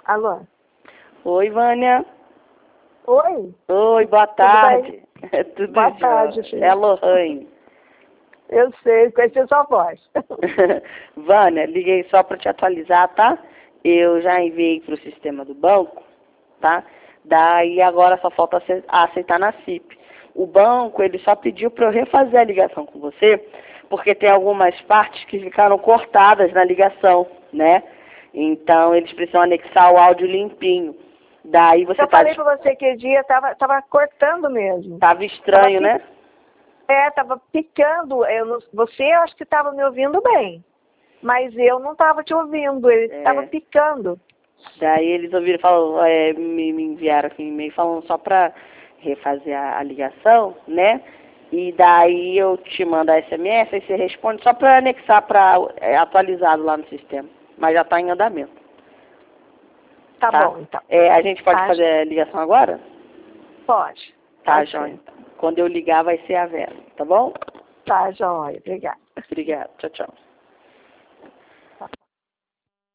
Alô? Oi, Vânia. Oi? Oi, boa tarde. Tudo Boa jóia. tarde, filha. É a Lohane. Eu sei, conheci sua voz. Vânia, liguei só para te atualizar, tá? Eu já enviei para o sistema do banco, tá? Daí agora só falta aceitar na CIP. O banco, ele só pediu para eu refazer a ligação com você, porque tem algumas partes que ficaram cortadas na ligação, né? Então, eles precisam anexar o áudio limpinho. Daí você Eu falei pra você que dia tava cortando mesmo. Tava estranho, né? Tava picando. Você eu acho que tava me ouvindo bem. Mas eu não tava te ouvindo, ele tava picando. Daí eles ouviram, me enviaram aqui um e-mail falando só pra refazer a ligação, né? E daí eu te mando a SMS, aí você responde só pra anexar pra atualizado lá no sistema. Mas já tá em andamento. Tá bom, então. A gente pode fazer a ligação agora? Pode. Tá, joia. Quando eu ligar vai ser a Vera, tá bom? Tá, joia. Obrigada. Obrigada. Tchau, tchau.